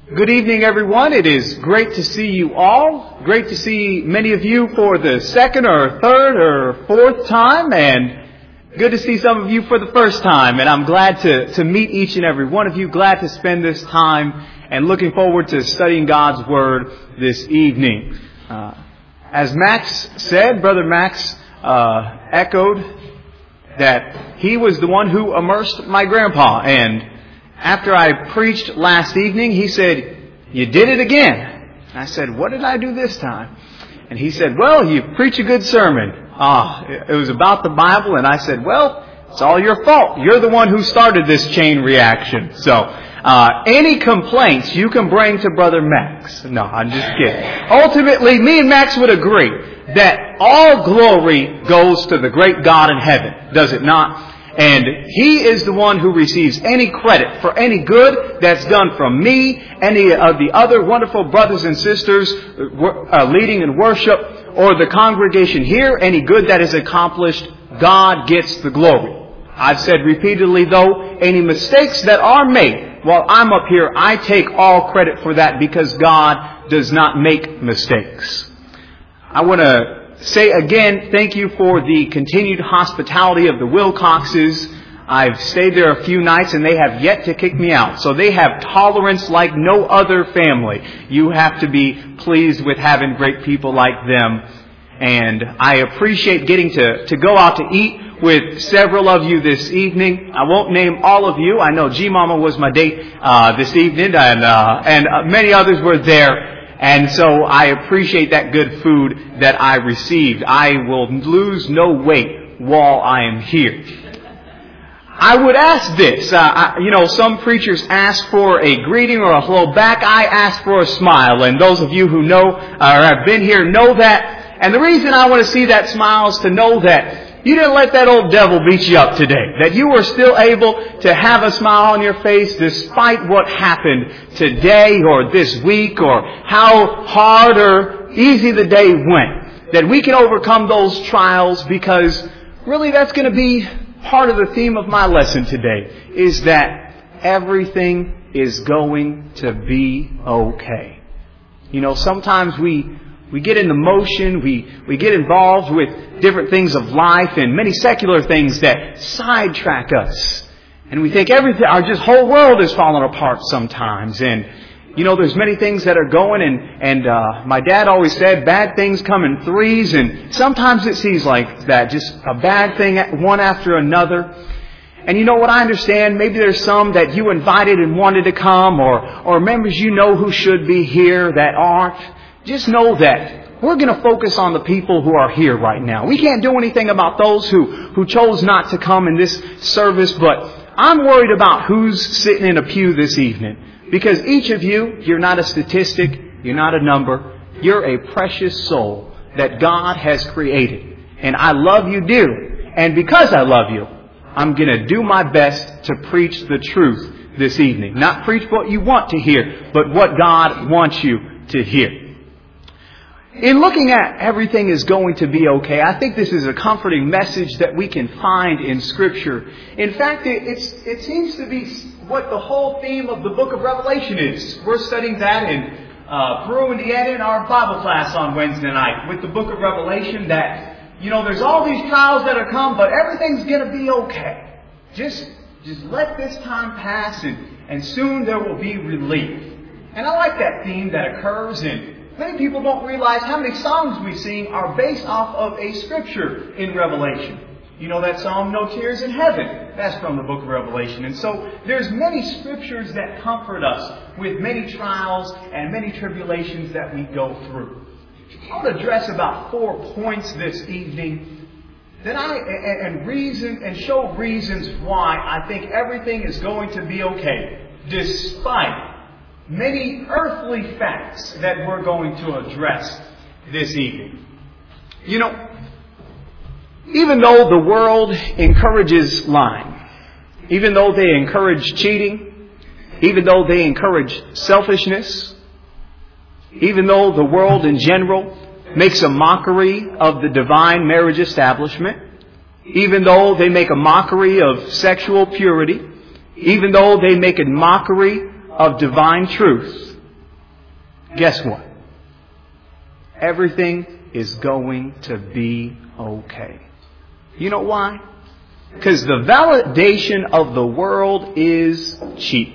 Good evening, everyone. It is great to see you all. Great to see many of you for the second or third or fourth time, and good to see some of you for the first time. And I'm glad to meet each and every one of you. Glad to spend this time and looking forward to studying God's Word this evening. As Max said, Brother Max echoed that he was the one who immersed my grandpa. And after I preached last evening, he said, "You did it again." And I said, "What did I do this time?" And he said, "Well, you preach a good sermon." It was about the Bible, and I said, "Well, it's all your fault. You're the one who started this chain reaction. So, any complaints you can bring to Brother Max." No, I'm just kidding. Ultimately, me and Max would agree that all glory goes to the great God in heaven, does it not? And He is the one who receives any credit for any good that's done from me, any of the other wonderful brothers and sisters leading in worship, or the congregation here, any good that is accomplished, God gets the glory. I've said repeatedly, though, any mistakes that are made while I'm up here, I take all credit for that because God does not make mistakes. I want to say again, thank you for the continued hospitality of the Wilcoxes. I've stayed there a few nights and they have yet to kick me out. So they have tolerance like no other family. You have to be pleased with having great people like them. And I appreciate getting to go out to eat with several of you this evening. I won't name all of you. I know G-Mama was my date this evening, and many others were there. And so I appreciate that good food that I received. I will lose no weight while I am here. I would ask this. Some preachers ask for a greeting or a hello back. I ask for a smile. And those of you who know or have been here know that. And the reason I want to see that smile is to know that you didn't let that old devil beat you up today. That you were still able to have a smile on your face despite what happened today or this week or how hard or easy the day went. That we can overcome those trials because really that's going to be part of the theme of my lesson today, is that everything is going to be okay. Sometimes we get into motion, we get involved with different things of life and many secular things that sidetrack us. And we think our whole world is falling apart sometimes. And, there's many things that are going and my dad always said bad things come in threes, and sometimes it seems like that, just a bad thing one after another. And you know what, I understand, maybe there's some that you invited and wanted to come, or members who should be here that aren't. Just know that we're going to focus on the people who are here right now. We can't do anything about those who chose not to come in this service, but I'm worried about who's sitting in a pew this evening. Because each of you, you're not a statistic, you're not a number, you're a precious soul that God has created. And I love you dearly. And because I love you, I'm going to do my best to preach the truth this evening. Not preach what you want to hear, but what God wants you to hear. In looking at everything is going to be okay, I think this is a comforting message that we can find in Scripture. In fact, it seems to be what the whole theme of the book of Revelation is. We're studying that in Peru, Indiana, in our Bible class on Wednesday night with the book of Revelation, that, there's all these trials that are come, but everything's going to be okay. Just let this time pass and soon there will be relief. And I like that theme that occurs in. Many people don't realize how many songs we sing are based off of a scripture in Revelation. That song, "No Tears in Heaven," that's from the book of Revelation. And so there's many scriptures that comfort us with many trials and many tribulations that we go through. I want to address about 4 points this evening and show reasons why I think everything is going to be okay, despite many earthly facts that we're going to address this evening. Even though the world encourages lying, even though they encourage cheating, even though they encourage selfishness, even though the world in general makes a mockery of the divine marriage establishment, even though they make a mockery of sexual purity, even though they make a mockery of divine truth, guess what? Everything is going to be okay. You know why? Because the validation of the world is cheap.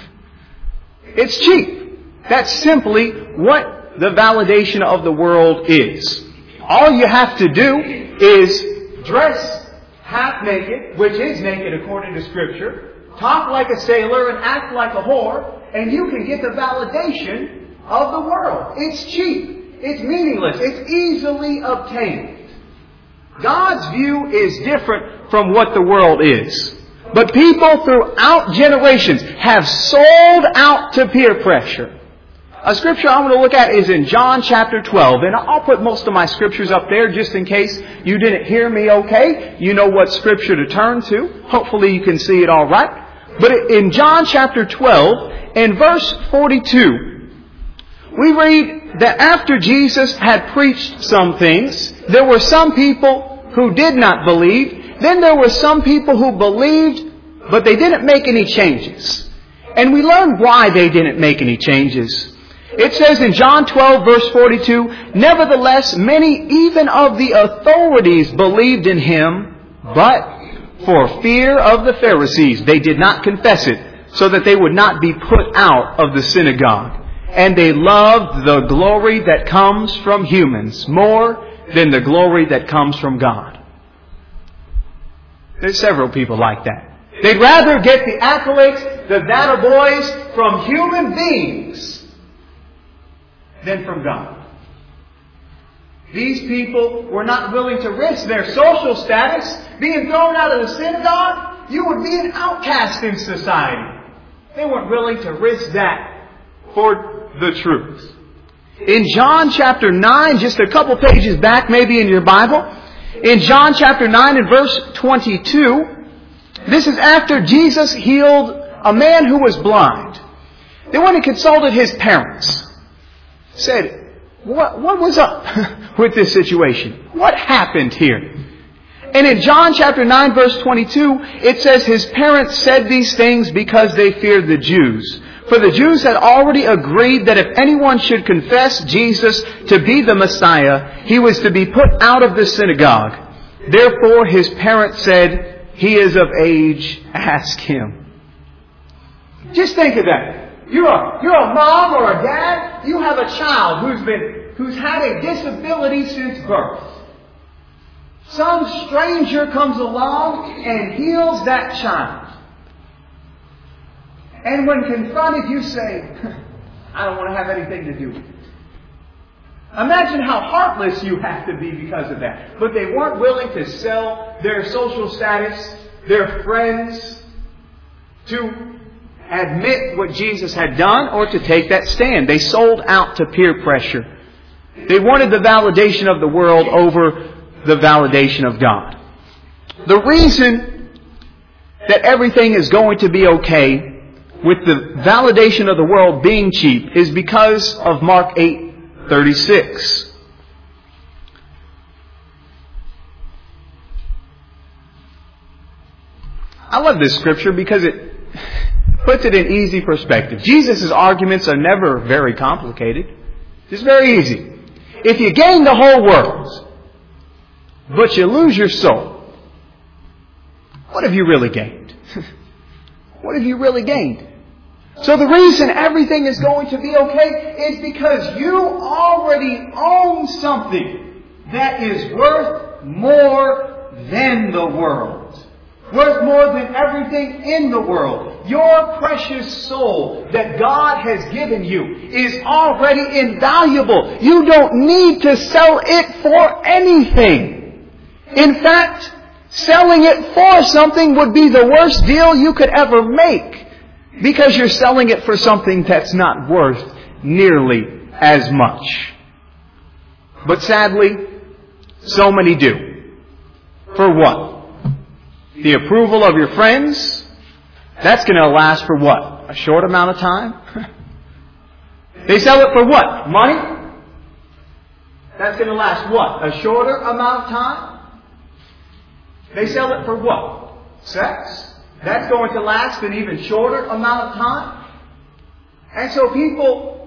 It's cheap. That's simply what the validation of the world is. All you have to do is dress half naked, which is naked according to Scripture, talk like a sailor and act like a whore, and you can get the validation of the world. It's cheap. It's meaningless. It's easily obtained. God's view is different from what the world is. But people throughout generations have sold out to peer pressure. A scripture I'm going to look at is in John chapter 12. And I'll put most of my scriptures up there just in case you didn't hear me okay. You know what scripture to turn to. Hopefully you can see it all right. But in John chapter 12, in verse 42, we read that after Jesus had preached some things, there were some people who did not believe. Then there were some people who believed, but they didn't make any changes. And we learn why they didn't make any changes. It says in John 12 verse 42, "Nevertheless, many even of the authorities believed in Him, but for fear of the Pharisees, they did not confess it, so that they would not be put out of the synagogue. And they loved the glory that comes from humans more than the glory that comes from God." There's several people like that. They'd rather get the accolades, the data boys from human beings than from God. These people were not willing to risk their social status, being thrown out of the synagogue. You would be an outcast in society. They weren't willing to risk that for the truth. In John chapter 9, just a couple pages back maybe in your Bible, in John chapter 9 and verse 22, this is after Jesus healed a man who was blind. Then when he consulted his parents, said, what was up with this situation? What happened here? And in John chapter 9 verse 22, it says his parents said these things because they feared the Jews. For the Jews had already agreed that if anyone should confess Jesus to be the Messiah, he was to be put out of the synagogue. Therefore his parents said, "He is of age, ask him." Just think of that. You're a mom or a dad. You have a child who's had a disability since birth. Some stranger comes along and heals that child. And when confronted, you say, "I don't want to have anything to do with it." Imagine how heartless you have to be because of that. But they weren't willing to sell their social status, their friends, to admit what Jesus had done or to take that stand. They sold out to peer pressure. They wanted the validation of the world over the validation of God. The reason that everything is going to be okay with the validation of the world being cheap is because of Mark 8:36. I love this scripture because it puts it in easy perspective. Jesus' arguments are never very complicated. It's very easy. If you gain the whole world, but you lose your soul, what have you really gained? What have you really gained? So the reason everything is going to be okay is because you already own something that is worth more than the world. Worth more than everything in the world. Your precious soul that God has given you is already invaluable. You don't need to sell it for anything. In fact, selling it for something would be the worst deal you could ever make. Because you're selling it for something that's not worth nearly as much. But sadly, so many do. For what? The approval of your friends? That's going to last for what? A short amount of time? They sell it for what? Money? That's going to last what? A shorter amount of time? They sell it for what? Sex? That's going to last an even shorter amount of time. And so people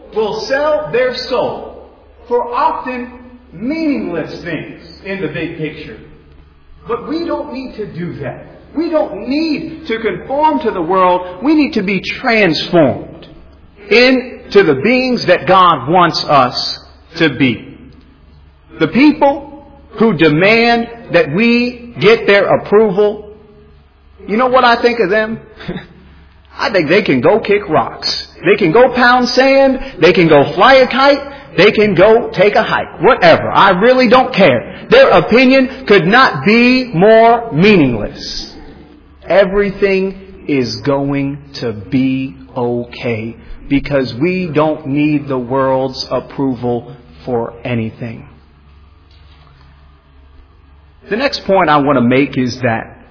will sell their soul for often meaningless things in the big picture. But we don't need to do that. We don't need to conform to the world. We need to be transformed into the beings that God wants us to be. The people who demand that we get their approval, you know what I think of them? I think they can go kick rocks. They can go pound sand. They can go fly a kite. They can go take a hike. Whatever. I really don't care. Their opinion could not be more meaningless. Everything is going to be okay because we don't need the world's approval for anything. The next point I want to make is that,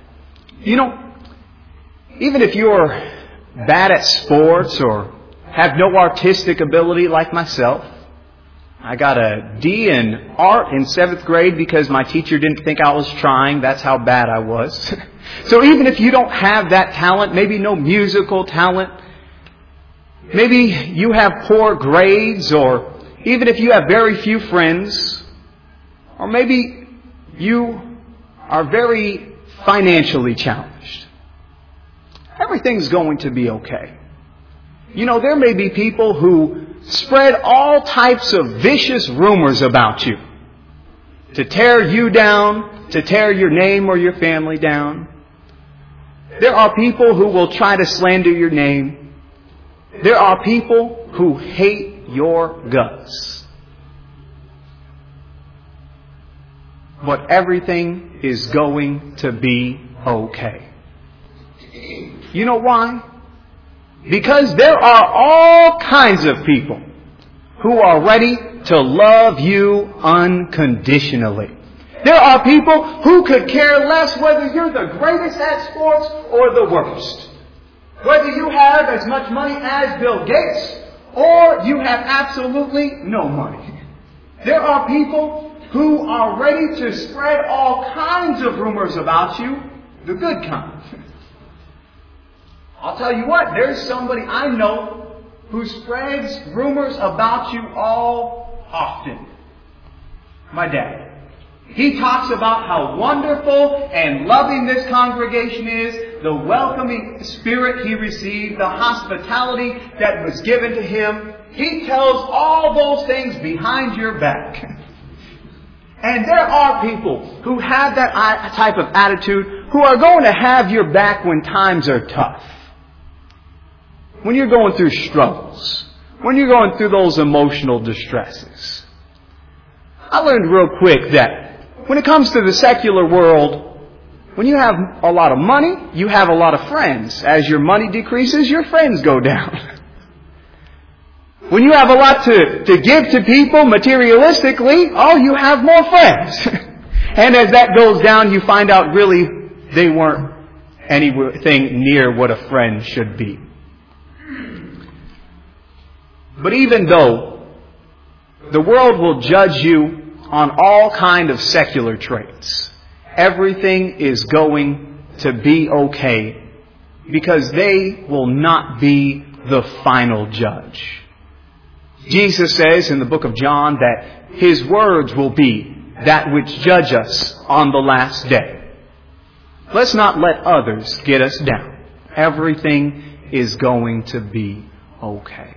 even if you're bad at sports or have no artistic ability like myself, I got a D in art in 7th grade because my teacher didn't think I was trying. That's how bad I was. So even if you don't have that talent, maybe no musical talent, maybe you have poor grades, or even if you have very few friends, or maybe you are very financially challenged, everything's going to be okay. There may be people who spread all types of vicious rumors about you to tear you down, to tear your name or your family down. There are people who will try to slander your name. There are people who hate your guts. But everything is going to be okay. You know why? Because there are all kinds of people who are ready to love you unconditionally. There are people who could care less whether you're the greatest at sports or the worst. Whether you have as much money as Bill Gates or you have absolutely no money. There are people who are ready to spread all kinds of rumors about you, the good kind. I'll tell you what, there's somebody I know who spreads rumors about you all often. My dad. He talks about how wonderful and loving this congregation is, the welcoming spirit he received, the hospitality that was given to him. He tells all those things behind your back. And there are people who have that type of attitude who are going to have your back when times are tough. When you're going through struggles. When you're going through those emotional distresses. I learned real quick that when it comes to the secular world, when you have a lot of money, you have a lot of friends. As your money decreases, your friends go down. When you have a lot to give to people materialistically, you have more friends. And as that goes down, you find out really they weren't anything near what a friend should be. But even though the world will judge you on all kind of secular traits, everything is going to be okay because they will not be the final judge. Jesus says in the book of John that His words will be that which judge us on the last day. Let's not let others get us down. Everything is going to be okay.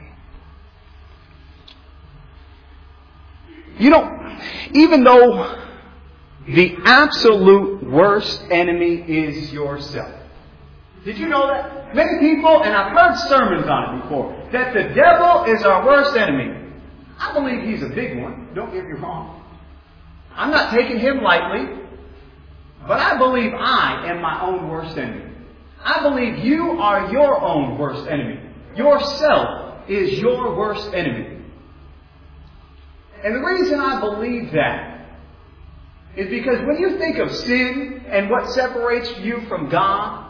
Even though the absolute worst enemy is yourself. Did you know that? Many people, and I've heard sermons on it before, that the devil is our worst enemy. I believe he's a big one. Don't get me wrong. I'm not taking him lightly, but I believe I am my own worst enemy. I believe you are your own worst enemy. Yourself is your worst enemy. And the reason I believe that is because when you think of sin and what separates you from God,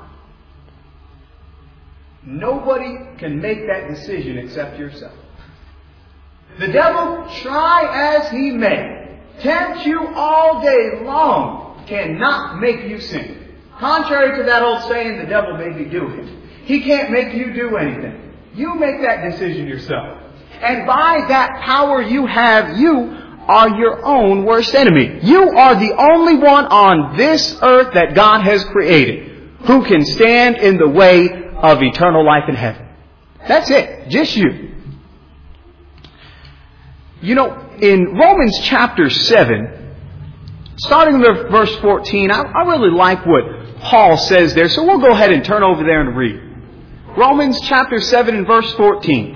nobody can make that decision except yourself. The devil, try as he may, tempt you all day long, cannot make you sin. Contrary to that old saying, the devil made me do it. He can't make you do anything. You make that decision yourself. And by that power you have, you are your own worst enemy. You are the only one on this earth that God has created who can stand in the way of eternal life in heaven. That's it. Just you. You know, in Romans chapter 7, starting with verse 14, I really like what Paul says there. So we'll go ahead and turn over there and read. Romans chapter 7 and verse 14.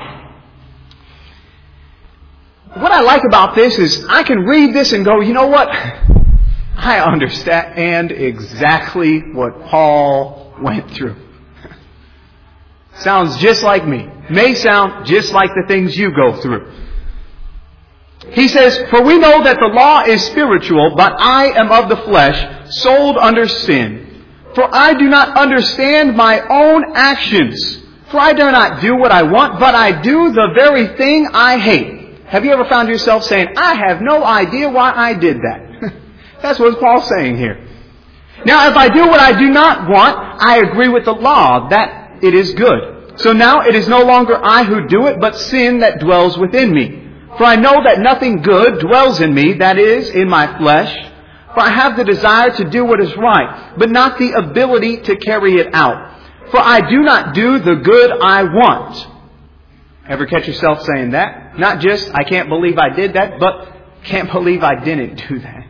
What I like about this is I can read this and go, you know what? I understand exactly what Paul went through. Sounds just like me. May sound just like the things you go through. He says, for we know that the law is spiritual, but I am of the flesh, sold under sin. For I do not understand my own actions. For I do not do what I want, but I do the very thing I hate. Have you ever found yourself saying, I have no idea why I did that? That's what Paul's saying here. Now, if I do what I do not want, I agree with the law that it is good. So now it is no longer I who do it, but sin that dwells within me. For I know that nothing good dwells in me, that is, in my flesh. For I have the desire to do what is right, but not the ability to carry it out. For I do not do the good I want. Ever catch yourself saying that? Not just, I can't believe I did that, but can't believe I didn't do that.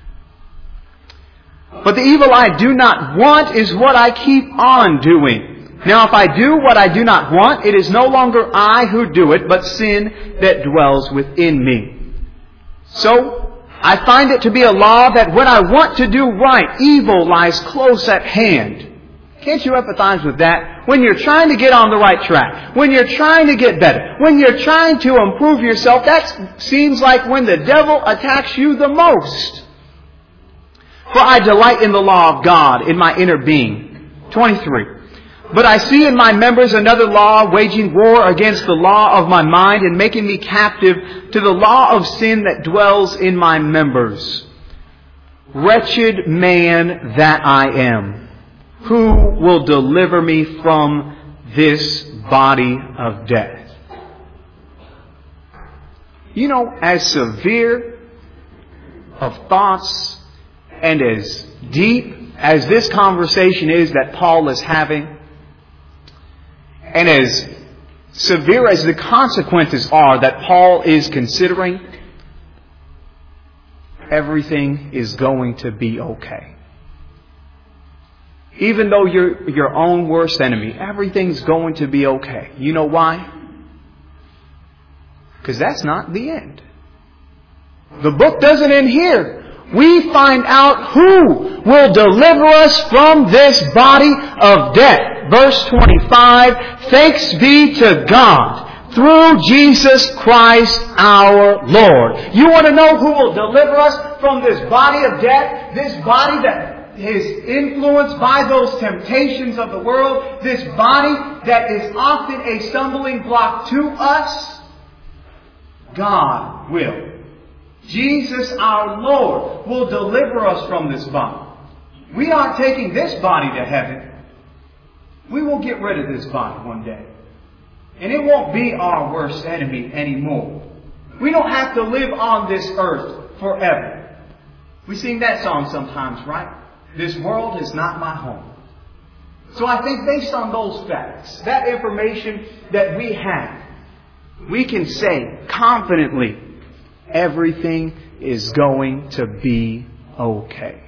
But the evil I do not want is what I keep on doing. Now if I do what I do not want, it is no longer I who do it, but sin that dwells within me. So, I find it to be a law that when I want to do right, evil lies close at hand. Can't you empathize with that? When you're trying to get on the right track, when you're trying to get better, when you're trying to improve yourself, that seems like when the devil attacks you the most. For I delight in the law of God in my inner being. 23. But I see in my members another law waging war against the law of my mind and making me captive to the law of sin that dwells in my members. Wretched man that I am. Who will deliver me from this body of death? You know, as severe of thoughts and as deep as this conversation is that Paul is having, and as severe as the consequences are that Paul is considering, everything is going to be okay. Even though you're your own worst enemy, everything's going to be okay. You know why? Because that's not the end. The book doesn't end here. We find out who will deliver us from this body of death. Verse 25, thanks be to God through Jesus Christ our Lord. You want to know who will deliver us from this body of death? This body that is influenced by those temptations of the world. This body that is often a stumbling block to us. God will. Jesus our Lord will deliver us from this body. We aren't taking this body to heaven. We will get rid of this body one day. And it won't be our worst enemy anymore. We don't have to live on this earth forever. We sing that song sometimes, right? This world is not my home. So I think based on those facts, that information that we have, we can say confidently, everything is going to be okay.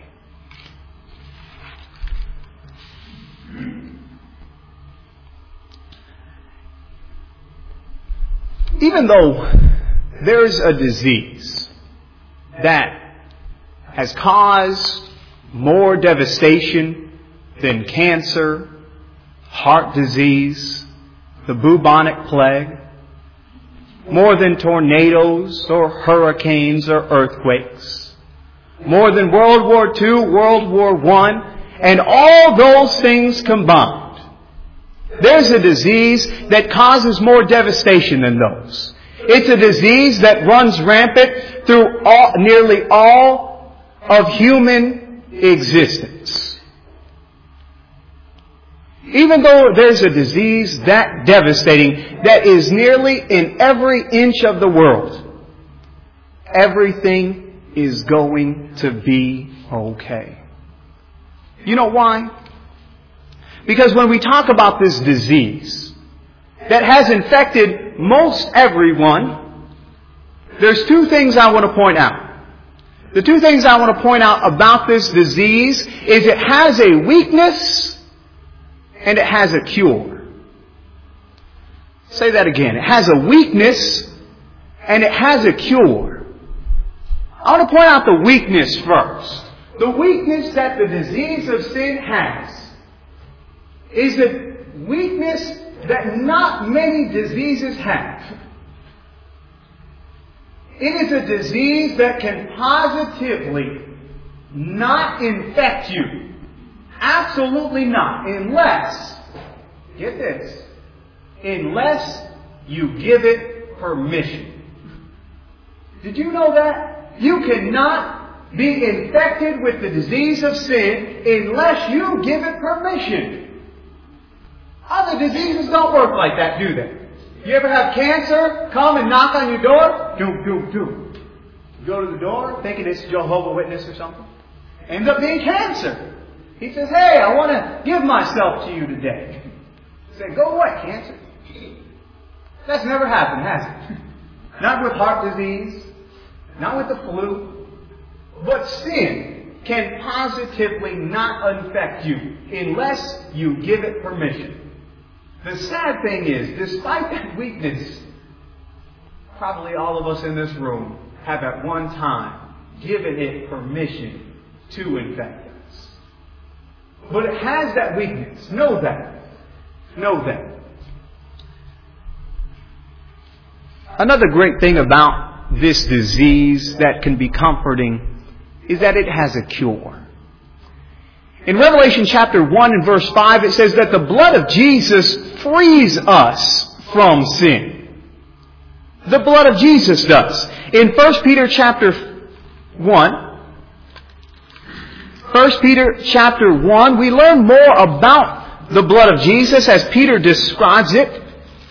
Even though there's a disease that has caused more devastation than cancer, heart disease, the bubonic plague, more than tornadoes or hurricanes or earthquakes, more than World War II, World War I, and all those things combined. There's a disease that causes more devastation than those. It's a disease that runs rampant through nearly all of human existence. Even though there's a disease that devastating, that is nearly in every inch of the world, everything is going to be okay. You know why? Because when we talk about this disease that has infected most everyone, there's two things I want to point out. The two things I want to point out about this disease is it has a weakness and it has a cure. Say that again. It has a weakness and it has a cure. I want to point out the weakness first. The weakness that the disease of sin has is a weakness that not many diseases have. It is a disease that can positively not infect you. Absolutely not. Unless, get this, unless you give it permission. Did you know that? You cannot be infected with the disease of sin unless you give it permission. Other diseases don't work like that, do they? You ever have cancer come and knock on your door? Do. You go to the door thinking it's Jehovah's Witness or something. Ends up being cancer. He says, hey, I want to give myself to you today. You say, go away, cancer. That's never happened, has it? Not with heart disease, not with the flu. But sin can positively not infect you unless you give it permission. The sad thing is, despite that weakness, probably all of us in this room have at one time given it permission to infect us. But it has that weakness. Know that. Know that. Another great thing about this disease that can be comforting is that it has a cure. In Revelation chapter 1 and verse 5, it says that the blood of Jesus frees us from sin. The blood of Jesus does. In 1 Peter chapter 1, we learn more about the blood of Jesus as Peter describes it.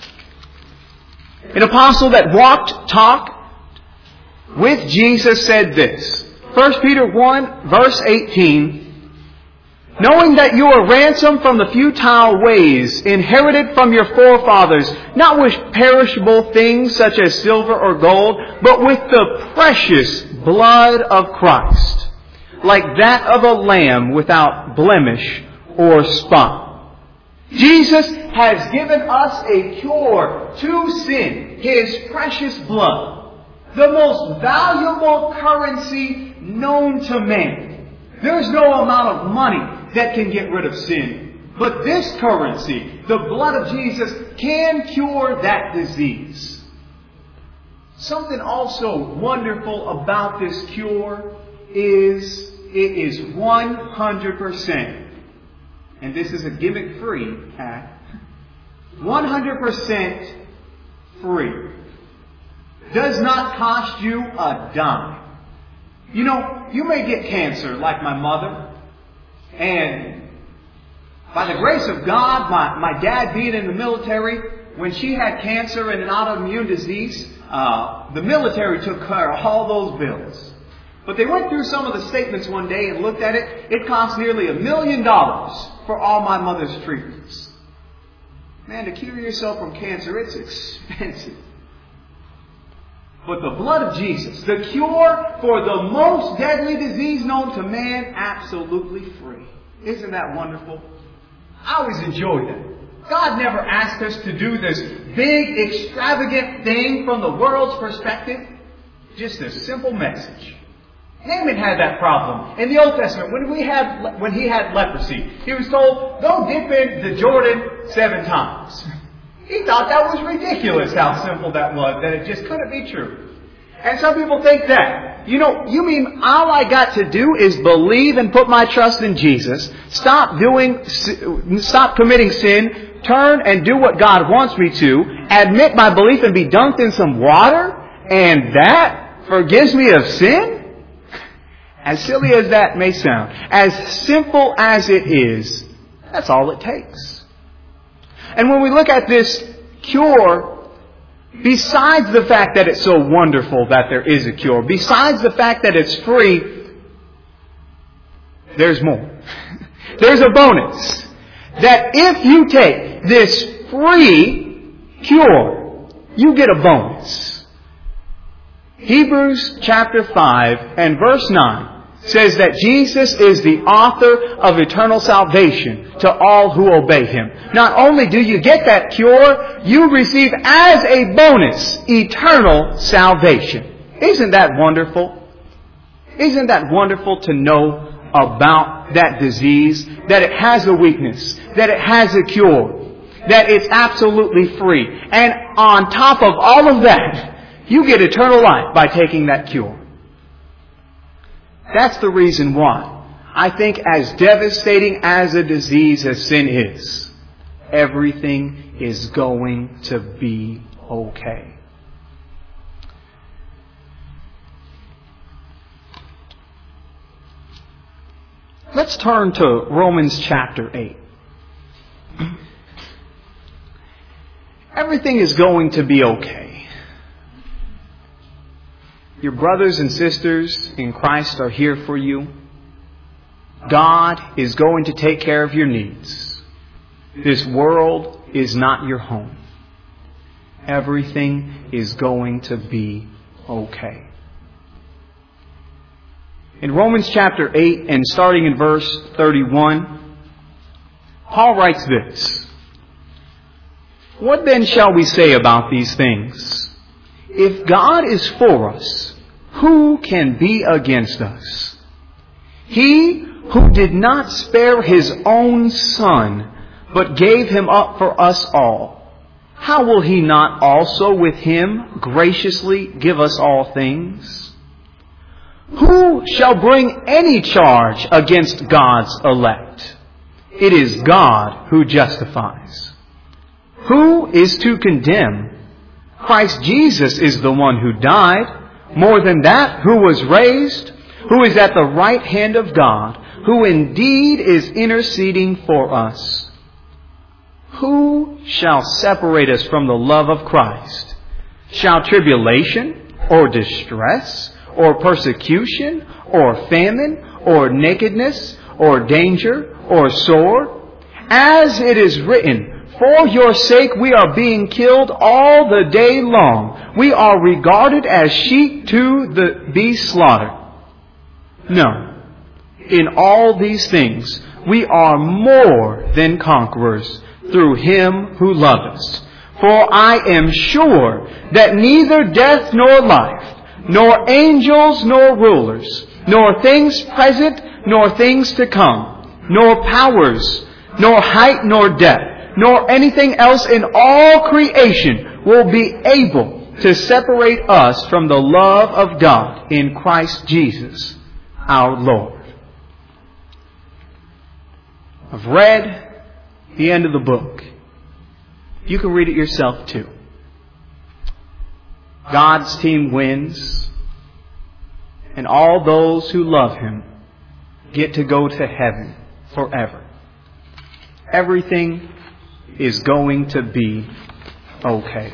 An apostle that talked with Jesus said this. 1 Peter 1 verse 18, knowing that you are ransomed from the futile ways inherited from your forefathers, not with perishable things such as silver or gold, but with the precious blood of Christ, like that of a lamb without blemish or spot. Jesus has given us a cure to sin, His precious blood, the most valuable currency known to man. There's no amount of money that can get rid of sin. But this currency, the blood of Jesus, can cure that disease. Something also wonderful about this cure is it is 100%. And this is a gimmick-free act. 100% free. Does not cost you a dime. You know, you may get cancer like my mother. And by the grace of God, my dad being in the military, when she had cancer and an autoimmune disease, the military took care of all those bills. But they went through some of the statements one day and looked at it. It cost nearly $1 million for all my mother's treatments. Man, to cure yourself from cancer, it's expensive. But the blood of Jesus, the cure for the most deadly disease known to man, absolutely free. Isn't that wonderful? I always enjoy that. God never asked us to do this big, extravagant thing from the world's perspective. Just a simple message. Naaman had that problem. In the Old Testament, when he had leprosy, he was told, go dip in the Jordan 7 times. He thought that was ridiculous how simple that was, that it just couldn't be true. And some people think that, you mean all I got to do is believe and put my trust in Jesus, stop committing sin, turn and do what God wants me to, admit my belief and be dunked in some water, and that forgives me of sin? As silly as that may sound, as simple as it is, that's all it takes. And when we look at this cure, besides the fact that it's so wonderful that there is a cure, besides the fact that it's free, there's more. There's a bonus. That if you take this free cure, you get a bonus. Hebrews chapter 5 and verse 9 says that Jesus is the author of eternal salvation to all who obey Him. Not only do you get that cure, you receive as a bonus eternal salvation. Isn't that wonderful? Isn't that wonderful to know about that disease? That it has a weakness, that it has a cure, that it's absolutely free. And on top of all of that, you get eternal life by taking that cure. That's the reason why I think as devastating as a disease as sin is, everything is going to be okay. Let's turn to Romans chapter 8. Everything is going to be okay. Your brothers and sisters in Christ are here for you. God is going to take care of your needs. This world is not your home. Everything is going to be okay. In Romans chapter 8 and starting in verse 31, Paul writes this: "What then shall we say about these things? If God is for us, who can be against us? He who did not spare His own Son, but gave Him up for us all, how will He not also with Him graciously give us all things? Who shall bring any charge against God's elect? It is God who justifies. Who is to condemn? Christ Jesus is the one who died. More than that, who was raised, who is at the right hand of God, who indeed is interceding for us. Who shall separate us from the love of Christ? Shall tribulation, or distress, or persecution, or famine, or nakedness, or danger, or sword? As it is written, for your sake we are being killed all the day long. We are regarded as sheep to be slaughtered. No. In all these things we are more than conquerors through Him who loved us. For I am sure that neither death nor life, nor angels nor rulers, nor things present nor things to come, nor powers, nor height nor depth, nor anything else in all creation will be able to separate us from the love of God in Christ Jesus our Lord." I've read the end of the book. You can read it yourself too. God's team wins, and all those who love Him get to go to heaven forever. Everything is going to be okay.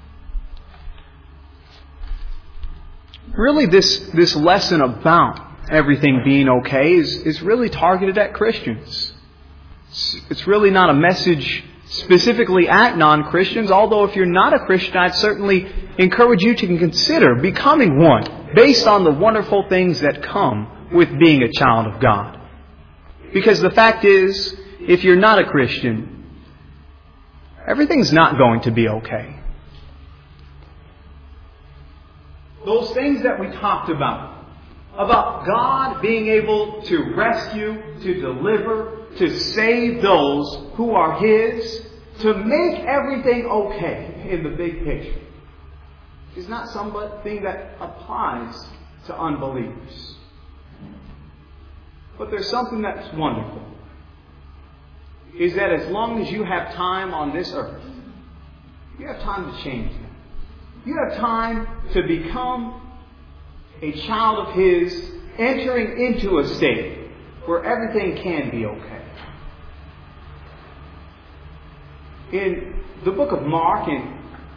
Really, this lesson about everything being okay is really targeted at Christians. It's really not a message specifically at non-Christians, although if you're not a Christian, I'd certainly encourage you to consider becoming one based on the wonderful things that come with being a child of God. Because the fact is, if you're not a Christian, everything's not going to be okay. Those things that we talked about God being able to rescue, to deliver, to save those who are His, to make everything okay in the big picture, is not something that applies to unbelievers. But there's something that's wonderful. Is that as long as you have time on this earth, you have time to change them. You have time to become a child of His, entering into a state where everything can be okay. in the book of Mark, and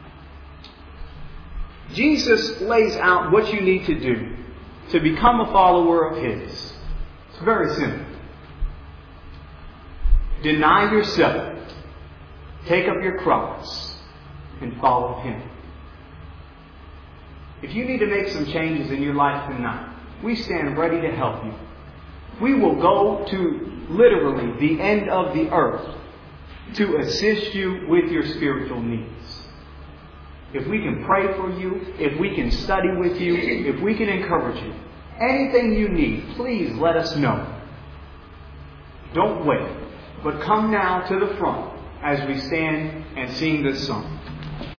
Jesus lays out what you need to do to become a follower of His. It's very simple. Deny yourself. Take up your cross and follow Him. If you need to make some changes in your life tonight, we stand ready to help you. We will go to literally the end of the earth to assist you with your spiritual needs. If we can pray for you, if we can study with you, if we can encourage you, anything you need, please let us know. Don't wait, but come now to the front as we stand and sing this song.